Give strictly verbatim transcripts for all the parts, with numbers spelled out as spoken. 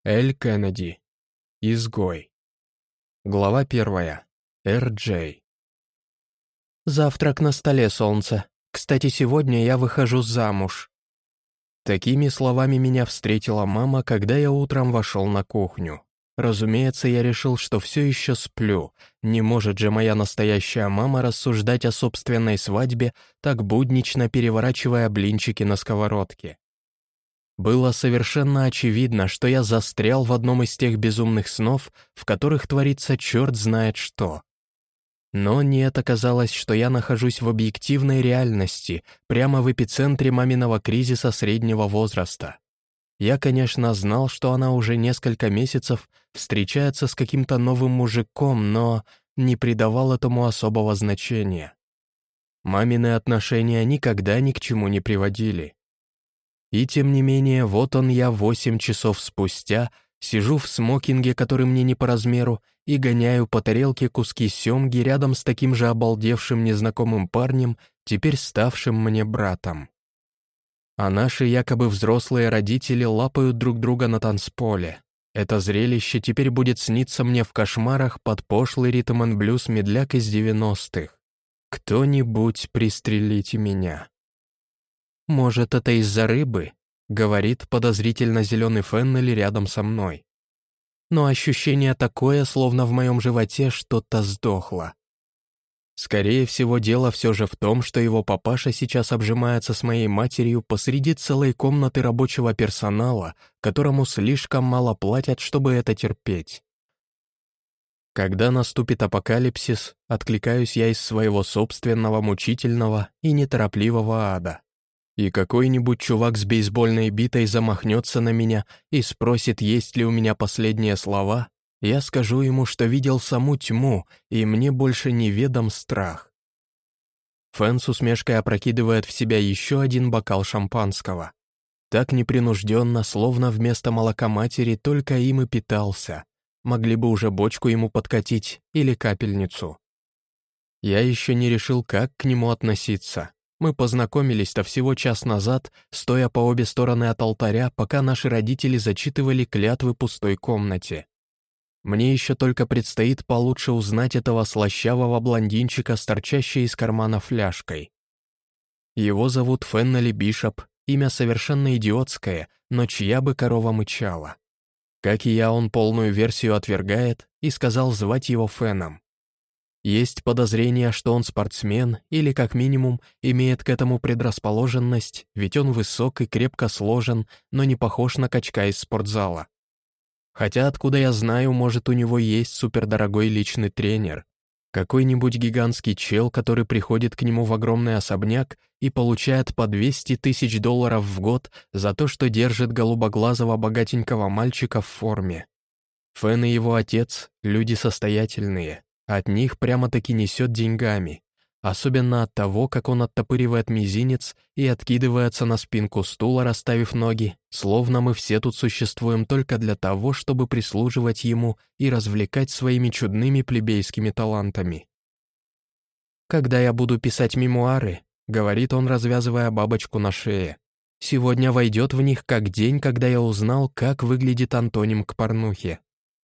Эль Кеннеди. Изгой. Глава первая. Эр Джей. «Завтрак на столе, солнце. Кстати, сегодня я выхожу замуж». Такими словами меня встретила мама, когда я утром вошел на кухню. Разумеется, я решил, что все еще сплю. Не может же моя настоящая мама рассуждать о собственной свадьбе, так буднично переворачивая блинчики на сковородке. Было совершенно очевидно, что я застрял в одном из тех безумных снов, в которых творится черт знает что. Но нет, оказалось, что я нахожусь в объективной реальности, прямо в эпицентре маминого кризиса среднего возраста. Я, конечно, знал, что она уже несколько месяцев встречается с каким-то новым мужиком, но не придавал этому особого значения. Мамины отношения никогда ни к чему не приводили. И тем не менее, вот он я восемь часов спустя, сижу в смокинге, который мне не по размеру, и гоняю по тарелке куски семги рядом с таким же обалдевшим незнакомым парнем, теперь ставшим мне братом. А наши якобы взрослые родители лапают друг друга на танцполе. Это зрелище теперь будет сниться мне в кошмарах под пошлый ритм-н-блюз медляк из девяностых. Кто-нибудь пристрелите меня. «Может, это из-за рыбы?» — говорит подозрительно зеленый Феннелли рядом со мной. Но ощущение такое, словно в моем животе что-то сдохло. Скорее всего, дело все же в том, что его папаша сейчас обжимается с моей матерью посреди целой комнаты рабочего персонала, которому слишком мало платят, чтобы это терпеть. Когда наступит апокалипсис, откликаюсь я из своего собственного мучительного и неторопливого ада. И какой-нибудь чувак с бейсбольной битой замахнется на меня и спросит, есть ли у меня последние слова, я скажу ему, что видел саму тьму, и мне больше неведом страх. Фэн с усмешкой опрокидывает в себя еще один бокал шампанского. Так непринужденно, словно вместо молока матери только им и питался. Могли бы уже бочку ему подкатить или капельницу. Я еще не решил, как к нему относиться. Мы познакомились-то всего час назад, стоя по обе стороны от алтаря, пока наши родители зачитывали клятвы в пустой комнате. Мне еще только предстоит получше узнать этого слащавого блондинчика с торчащей из кармана фляжкой. Его зовут Феннелли Бишоп, имя совершенно идиотское, но чья бы корова мычала. Как и я, он полную версию отвергает и сказал звать его Феном. Есть подозрение, что он спортсмен или, как минимум, имеет к этому предрасположенность, ведь он высок и крепко сложен, но не похож на качка из спортзала. Хотя, откуда я знаю, может, у него есть супердорогой личный тренер. Какой-нибудь гигантский чел, который приходит к нему в огромный особняк и получает по двести тысяч долларов в год за то, что держит голубоглазого богатенького мальчика в форме. Фэн и его отец — люди состоятельные. От них прямо-таки несет деньгами, особенно от того, как он оттопыривает мизинец и откидывается на спинку стула, расставив ноги, словно мы все тут существуем только для того, чтобы прислуживать ему и развлекать своими чудными плебейскими талантами. «Когда я буду писать мемуары», — говорит он, развязывая бабочку на шее, «сегодня войдет в них как день, когда я узнал, как выглядит антоним к порнухе».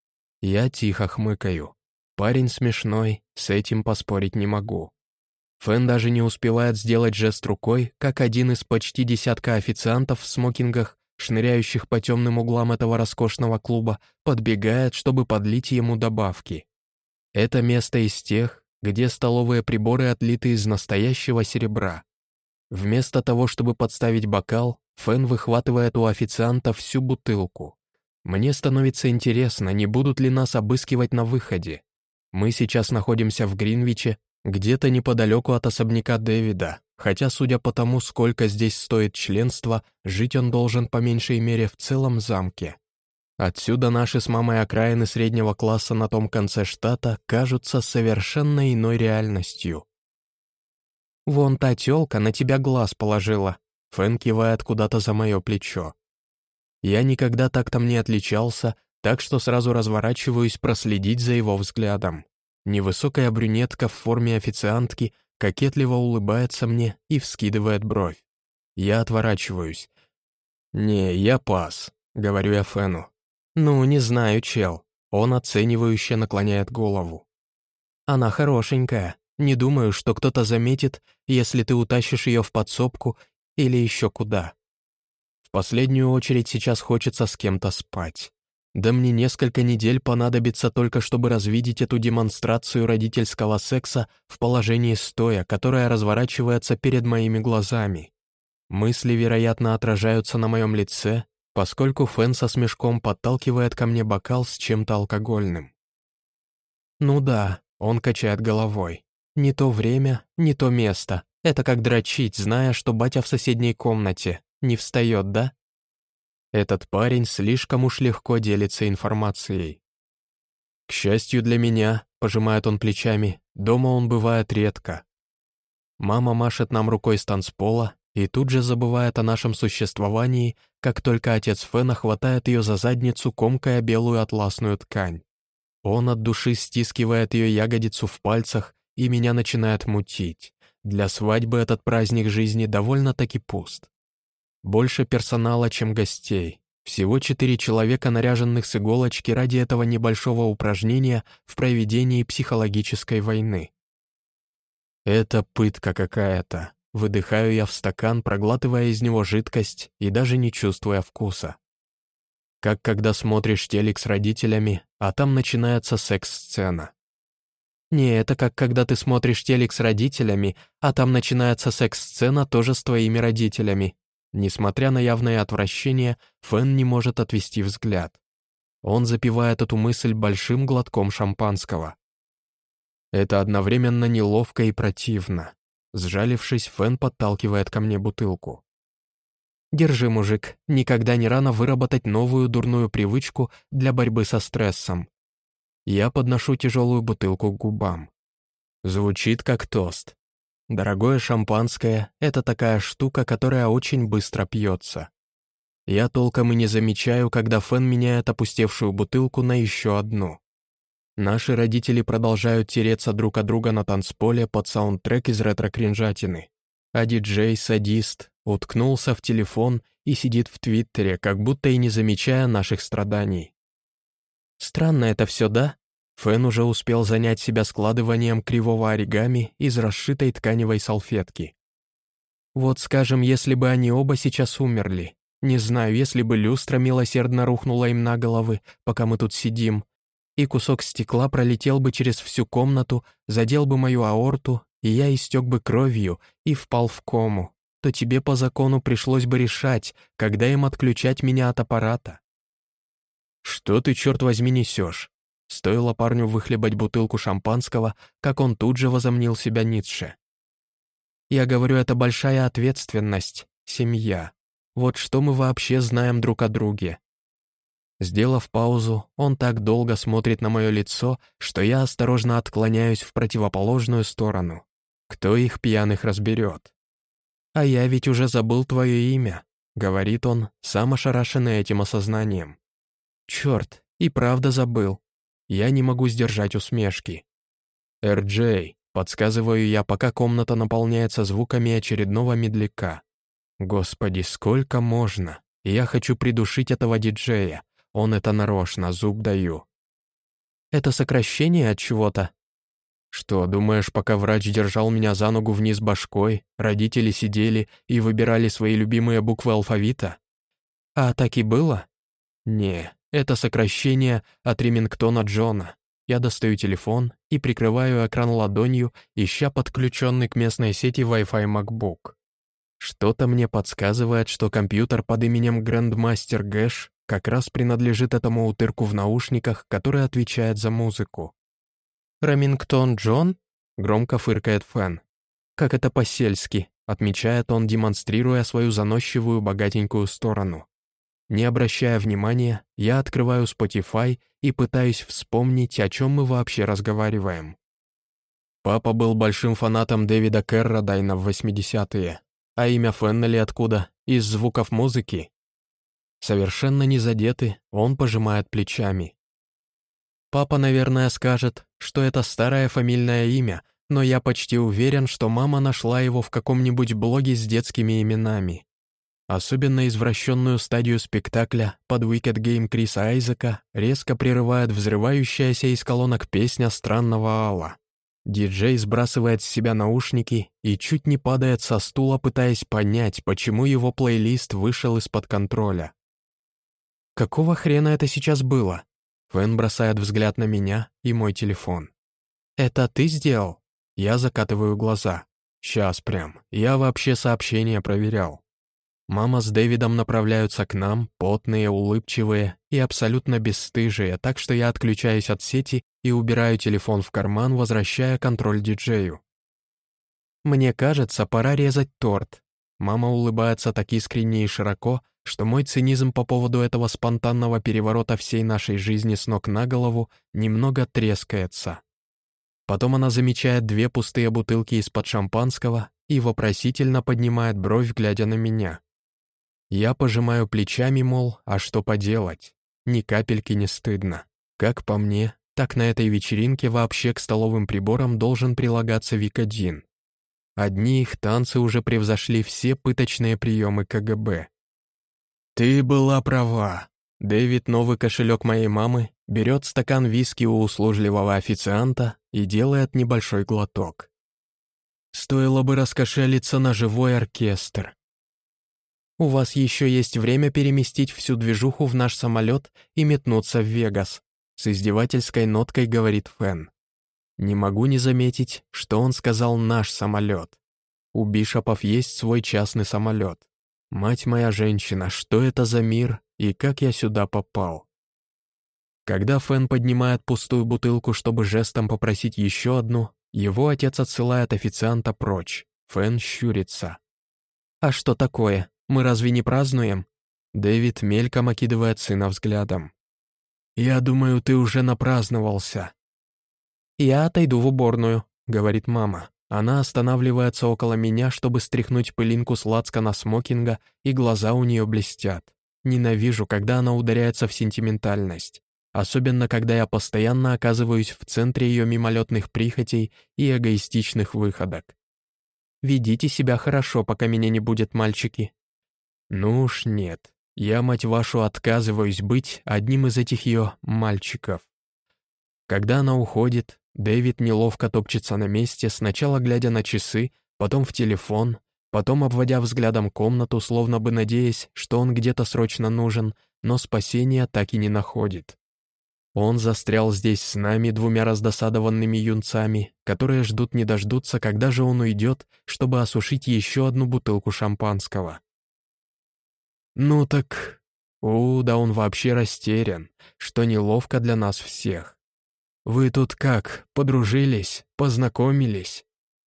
Я тихо хмыкаю. Парень смешной, с этим поспорить не могу. Фэн даже не успевает сделать жест рукой, как один из почти десятка официантов в смокингах, шныряющих по темным углам этого роскошного клуба, подбегает, чтобы подлить ему добавки. Это место из тех, где столовые приборы отлиты из настоящего серебра. Вместо того, чтобы подставить бокал, Фэн выхватывает у официанта всю бутылку. Мне становится интересно, не будут ли нас обыскивать на выходе. Мы сейчас находимся в Гринвиче, где-то неподалеку от особняка Дэвида, хотя, судя по тому, сколько здесь стоит членство, жить он должен по меньшей мере в целом замке. Отсюда наши с мамой окраины среднего класса на том конце штата кажутся совершенно иной реальностью. «Вон та тёлка на тебя глаз положила», — Фэн кивает куда-то за мое плечо. Я никогда так там не отличался, так что сразу разворачиваюсь проследить за его взглядом. Невысокая брюнетка в форме официантки кокетливо улыбается мне и вскидывает бровь. Я отворачиваюсь. «Не, я пас», — говорю я Фэну. «Ну, не знаю, чел». Он оценивающе наклоняет голову. «Она хорошенькая. Не думаю, что кто-то заметит, если ты утащишь ее в подсобку или еще куда. В последнюю очередь сейчас хочется с кем-то спать. Да мне несколько недель понадобится только, чтобы развидеть эту демонстрацию родительского секса в положении стоя, которая разворачивается перед моими глазами. Мысли, вероятно, отражаются на моем лице, поскольку Фэн со смешком подталкивает ко мне бокал с чем-то алкогольным. «Ну да», — он качает головой. «Не то время, не то место. Это как дрочить, зная, что батя в соседней комнате. Не встает, да?» Этот парень слишком уж легко делится информацией. К счастью для меня, пожимает он плечами, дома он бывает редко. Мама машет нам рукой с танцпола и тут же забывает о нашем существовании, как только отец Фэна хватает ее за задницу, комкая белую атласную ткань. Он от души стискивает ее ягодицу в пальцах, и меня начинает мутить. Для свадьбы этот праздник жизни довольно-таки пуст. Больше персонала, чем гостей. Всего четыре человека, наряженных с иголочки ради этого небольшого упражнения в проведении психологической войны. Это пытка какая-то. Выдыхаю я в стакан, проглатывая из него жидкость и даже не чувствуя вкуса. Как когда смотришь телек с родителями, а там начинается секс-сцена. Не, это как когда ты смотришь телек с родителями, а там начинается секс-сцена тоже с твоими родителями. Несмотря на явное отвращение, Фэн не может отвести взгляд. Он запивает эту мысль большим глотком шампанского. Это одновременно неловко и противно. Сжалившись, Фэн подталкивает ко мне бутылку. «Держи, мужик, никогда не рано выработать новую дурную привычку для борьбы со стрессом». Я подношу тяжелую бутылку к губам. Звучит как тост. Дорогое шампанское — это такая штука, которая очень быстро пьется. Я толком и не замечаю, когда Фэн меняет опустевшую бутылку на еще одну. Наши родители продолжают тереться друг от друга на танцполе под саундтрек из ретро-кринжатины. А диджей-садист уткнулся в телефон и сидит в Твиттере, как будто и не замечая наших страданий. Странно это все, да? Фэн уже успел занять себя складыванием кривого оригами из расшитой тканевой салфетки. Вот скажем, если бы они оба сейчас умерли. Не знаю, если бы люстра милосердно рухнула им на головы, пока мы тут сидим, и кусок стекла пролетел бы через всю комнату, задел бы мою аорту, и я истек бы кровью и впал в кому, то тебе по закону пришлось бы решать, когда им отключать меня от аппарата. Что ты, черт возьми, несешь? Стоило парню выхлебать бутылку шампанского, как он тут же возомнил себя Ницше. Я говорю, это большая ответственность, семья. Вот что мы вообще знаем друг о друге. Сделав паузу, он так долго смотрит на мое лицо, что я осторожно отклоняюсь в противоположную сторону. Кто их пьяных разберет? «А я ведь уже забыл твое имя», — говорит он, сам ошарашенный этим осознанием. «Черт, и правда забыл. Я не могу сдержать усмешки. «Эр Джей», — подсказываю я, пока комната наполняется звуками очередного медляка. Господи, сколько можно? Я хочу придушить этого диджея. Он это нарочно, зуб даю. Это сокращение от чего-то? Что, думаешь, пока врач держал меня за ногу вниз башкой, родители сидели и выбирали свои любимые буквы алфавита? А так и было? Не, это сокращение от Ремингтона Джона. Я достаю телефон и прикрываю экран ладонью, ища подключенный к местной сети Wi-Fi MacBook. Что-то мне подсказывает, что компьютер под именем Grandmaster Gash как раз принадлежит этому утырку в наушниках, который отвечает за музыку. «Ремингтон Джон?» — громко фыркает Фэн. «Как это по-сельски», — отмечает он, демонстрируя свою заносчивую богатенькую сторону. Не обращая внимания, я открываю Spotify и пытаюсь вспомнить, о чем мы вообще разговариваем. Папа был большим фанатом Дэвида Кэррадайна в восьмидесятые, а имя Феннелли откуда? Из звуков музыки? Совершенно не задетый, он пожимает плечами. Папа, наверное, скажет, что это старое фамильное имя, но я почти уверен, что мама нашла его в каком-нибудь блоге с детскими именами. Особенно извращенную стадию спектакля под Wicked Game Криса Айзека резко прерывает взрывающаяся из колонок песня странного Алла. Диджей сбрасывает с себя наушники и чуть не падает со стула, пытаясь понять, почему его плейлист вышел из-под контроля. «Какого хрена это сейчас было?» Фэн бросает взгляд на меня и мой телефон. «Это ты сделал?» Я закатываю глаза. «Сейчас прям. Я вообще сообщения проверял». Мама с Дэвидом направляются к нам, потные, улыбчивые и абсолютно бесстыжие, так что я отключаюсь от сети и убираю телефон в карман, возвращая контроль диджею. «Мне кажется, пора резать торт». Мама улыбается так искренне и широко, что мой цинизм по поводу этого спонтанного переворота всей нашей жизни с ног на голову немного трескается. Потом она замечает две пустые бутылки из-под шампанского и вопросительно поднимает бровь, глядя на меня. Я пожимаю плечами, мол, а что поделать? Ни капельки не стыдно. Как по мне, так на этой вечеринке вообще к столовым приборам должен прилагаться Викодин. Одни их танцы уже превзошли все пыточные приемы ка гэ бэ. «Ты была права». Дэвид, новый кошелек моей мамы, берет стакан виски у услужливого официанта и делает небольшой глоток. Стоило бы раскошелиться на живой оркестр. «У вас еще есть время переместить всю движуху в наш самолет и метнуться в Вегас», с издевательской ноткой говорит Фэн. Не могу не заметить, что он сказал «наш самолет». У Бишопов есть свой частный самолет. Мать моя женщина, что это за мир и как я сюда попал? Когда Фэн поднимает пустую бутылку, чтобы жестом попросить еще одну, его отец отсылает официанта прочь. Фэн щурится. «А что такое? Мы разве не празднуем?» Дэвид мельком окидывает сына взглядом. «Я думаю, ты уже напраздновался». «Я отойду в уборную», — говорит мама. Она останавливается около меня, чтобы стряхнуть пылинку с лацкана смокинга, и глаза у нее блестят. Ненавижу, когда она ударяется в сентиментальность. Особенно, когда я постоянно оказываюсь в центре ее мимолетных прихотей и эгоистичных выходок. «Ведите себя хорошо, пока меня не будет, мальчики». Ну уж нет, я, мать вашу, отказываюсь быть одним из этих ее мальчиков. Когда она уходит, Дэвид неловко топчется на месте, сначала глядя на часы, потом в телефон, потом обводя взглядом комнату, словно бы надеясь, что он где-то срочно нужен, но спасения так и не находит. Он застрял здесь с нами, двумя раздосадованными юнцами, которые ждут не дождутся, когда же он уйдет, чтобы осушить еще одну бутылку шампанского. Ну так... У, да он вообще растерян, что неловко для нас всех. Вы тут как, подружились, познакомились?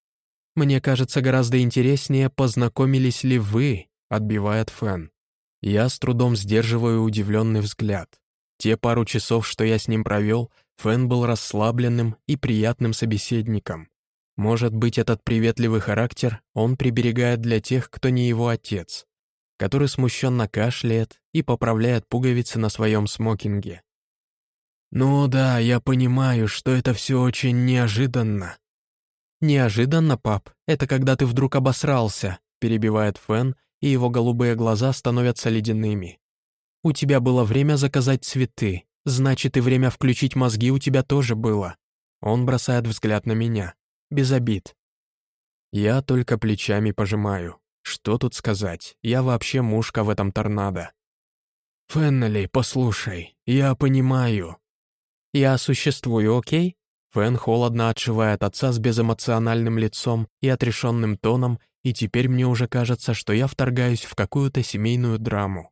Мне кажется, гораздо интереснее, познакомились ли вы, отбивает Фэн. Я с трудом сдерживаю удивленный взгляд. Те пару часов, что я с ним провел, Фэн был расслабленным и приятным собеседником. Может быть, этот приветливый характер он приберегает для тех, кто не его отец, который смущенно кашляет и поправляет пуговицы на своем смокинге. «Ну да, я понимаю, что это все очень неожиданно». «Неожиданно, пап, это когда ты вдруг обосрался», перебивает Фэн, и его голубые глаза становятся ледяными. «У тебя было время заказать цветы, значит, и время включить мозги у тебя тоже было». Он бросает взгляд на меня. Без обид. Я только плечами пожимаю. Что тут сказать? Я вообще мушка в этом торнадо. «Феннели, послушай, я понимаю». «Я существую, окей?» Фэн холодно отшивает отца с безэмоциональным лицом и отрешенным тоном, и теперь мне уже кажется, что я вторгаюсь в какую-то семейную драму.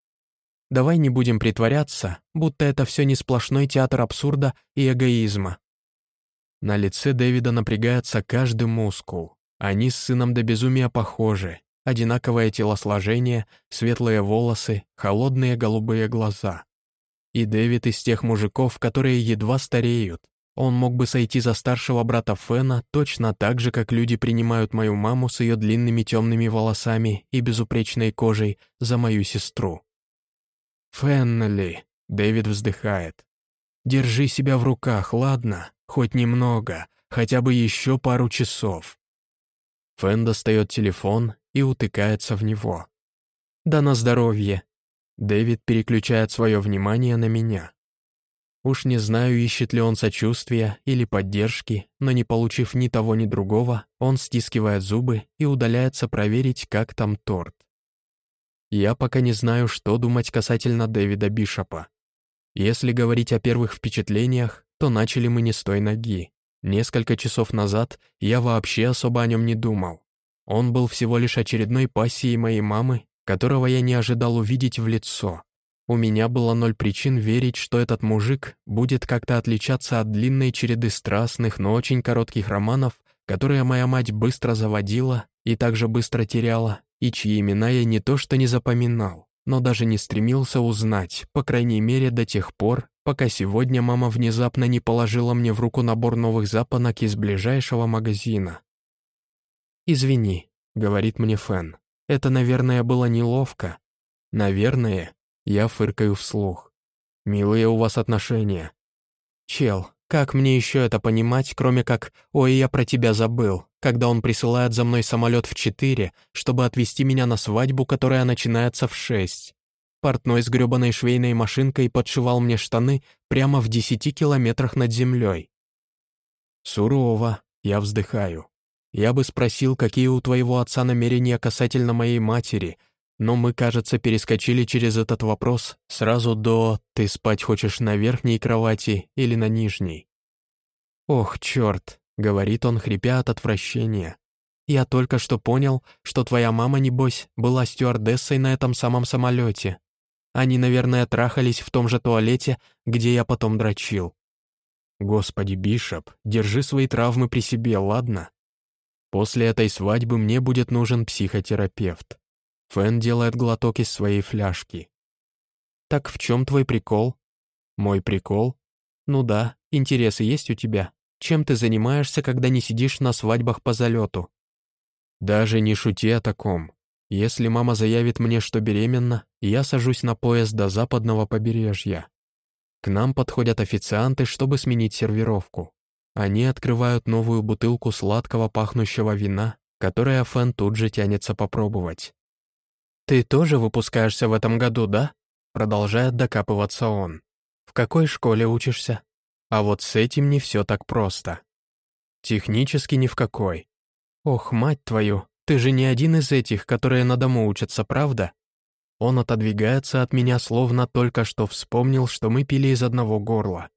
«Давай не будем притворяться, будто это все не сплошной театр абсурда и эгоизма». На лице Дэвида напрягается каждый мускул. Они с сыном до безумия похожи. Одинаковое телосложение, светлые волосы, холодные голубые глаза. И Дэвид из тех мужиков, которые едва стареют. Он мог бы сойти за старшего брата Фэна точно так же, как люди принимают мою маму с ее длинными темными волосами и безупречной кожей за мою сестру. «Феннели», — Дэвид вздыхает, — «держи себя в руках, ладно? Хоть немного, хотя бы еще пару часов». Фэн достает телефон и утыкается в него. Да на здоровье. Дэвид переключает свое внимание на меня. Уж не знаю, ищет ли он сочувствия или поддержки, но не получив ни того, ни другого, он стискивает зубы и удаляется проверить, как там торт. Я пока не знаю, что думать касательно Дэвида Бишопа. Если говорить о первых впечатлениях, то начали мы не с той ноги. Несколько часов назад я вообще особо о нем не думал. Он был всего лишь очередной пассией моей мамы, которого я не ожидал увидеть в лицо. У меня было ноль причин верить, что этот мужик будет как-то отличаться от длинной череды страстных, но очень коротких романов, которые моя мать быстро заводила и также быстро теряла, и чьи имена я не то что не запоминал, но даже не стремился узнать, по крайней мере до тех пор, пока сегодня мама внезапно не положила мне в руку набор новых запонок из ближайшего магазина. «Извини», — говорит мне Фэн, — «это, наверное, было неловко». «Наверное». Я фыркаю вслух. «Милые у вас отношения». «Чел, как мне еще это понимать, кроме как «Ой, я про тебя забыл», когда он присылает за мной самолет в четыре, чтобы отвезти меня на свадьбу, которая начинается в шесть. Портной с гребаной швейной машинкой подшивал мне штаны прямо в десяти километрах над землей». «Сурово», я вздыхаю. «Я бы спросил, какие у твоего отца намерения касательно моей матери», но мы, кажется, перескочили через этот вопрос сразу до «ты спать хочешь на верхней кровати или на нижней?» «Ох, черт», — говорит он, хрипя от отвращения. «Я только что понял, что твоя мама, небось, была стюардессой на этом самом самолете. Они, наверное, трахались в том же туалете, где я потом дрочил». «Господи, Бишоп, держи свои травмы при себе, ладно? После этой свадьбы мне будет нужен психотерапевт». Фэн делает глоток из своей фляжки. «Так в чем твой прикол?» «Мой прикол?» «Ну да, интересы есть у тебя. Чем ты занимаешься, когда не сидишь на свадьбах по залету?» «Даже не шути о таком. Если мама заявит мне, что беременна, я сажусь на поезд до западного побережья. К нам подходят официанты, чтобы сменить сервировку. Они открывают новую бутылку сладкого пахнущего вина, которое Фэн тут же тянется попробовать. «Ты тоже выпускаешься в этом году, да?» Продолжает докапываться он. «В какой школе учишься?» А вот с этим не все так просто. Технически ни в какой. «Ох, мать твою, ты же не один из этих, которые на дому учатся, правда?» Он отодвигается от меня, словно только что вспомнил, что мы пили из одного горла.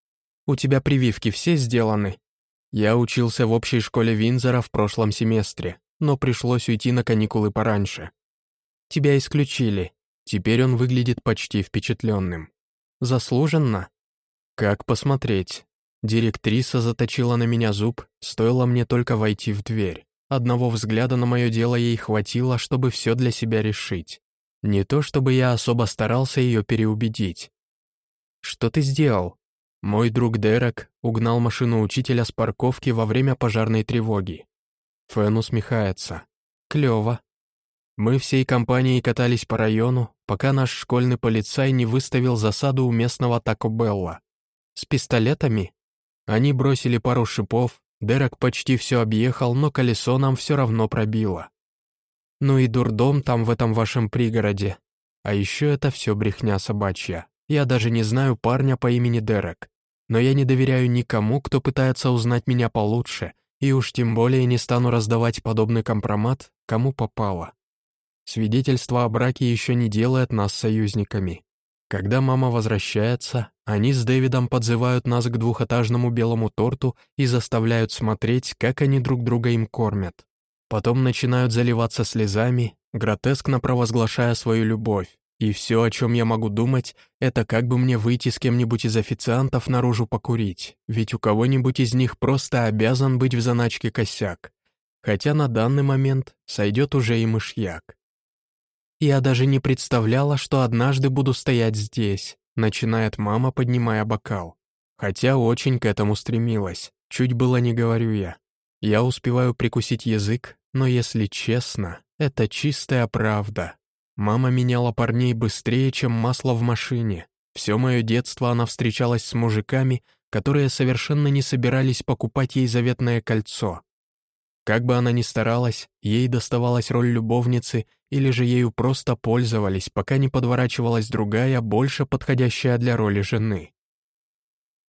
«У тебя прививки все сделаны?» Я учился в общей школе Виндзора в прошлом семестре, но пришлось уйти на каникулы пораньше. «Тебя исключили. Теперь он выглядит почти впечатленным. Заслуженно?» «Как посмотреть?» Директриса заточила на меня зуб, стоило мне только войти в дверь. Одного взгляда на мое дело ей хватило, чтобы все для себя решить. Не то чтобы я особо старался ее переубедить. «Что ты сделал?» Мой друг Дерек угнал машину учителя с парковки во время пожарной тревоги. Фэн усмехается. «Клево». Мы всей компанией катались по району, пока наш школьный полицай не выставил засаду у местного Тако Белла. С пистолетами? Они бросили пару шипов, Дерек почти все объехал, но колесо нам все равно пробило. Ну и дурдом там в этом вашем пригороде. А еще это все брехня собачья. Я даже не знаю парня по имени Дерек. Но я не доверяю никому, кто пытается узнать меня получше, и уж тем более не стану раздавать подобный компромат, кому попало. Свидетельство о браке еще не делает нас союзниками. Когда мама возвращается, они с Дэвидом подзывают нас к двухэтажному белому торту и заставляют смотреть, как они друг друга им кормят. Потом начинают заливаться слезами, гротескно провозглашая свою любовь. И все, о чем я могу думать, это как бы мне выйти с кем-нибудь из официантов наружу покурить, ведь у кого-нибудь из них просто обязан быть в заначке косяк. Хотя на данный момент сойдет уже и мышьяк. «Я даже не представляла, что однажды буду стоять здесь», начинает мама, поднимая бокал. Хотя очень к этому стремилась, чуть было не говорю я. Я успеваю прикусить язык, но если честно, это чистая правда. Мама меняла парней быстрее, чем масло в машине. Все мое детство она встречалась с мужиками, которые совершенно не собирались покупать ей заветное кольцо. Как бы она ни старалась, ей доставалась роль любовницы или же ею просто пользовались, пока не подворачивалась другая, больше подходящая для роли жены.